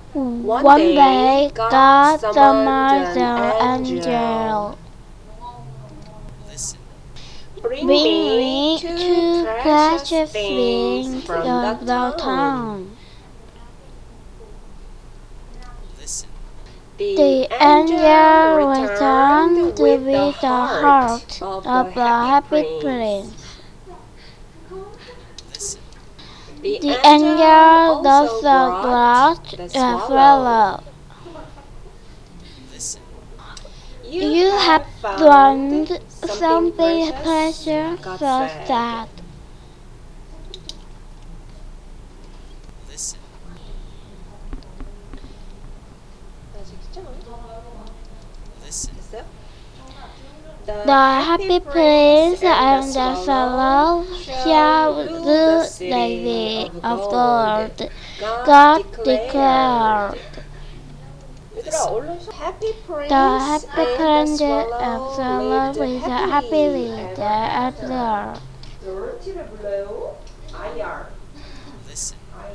One day, God summoned the angel. Bring me two precious things from the town. The angel returned with the heart of the happy prince. The angel also brought a swallow. You have learned something precious, so sad. The happy prince and the swallow shall do the will of the Lord. God declared. The happy prince and swallow with a happy leader of the Lord.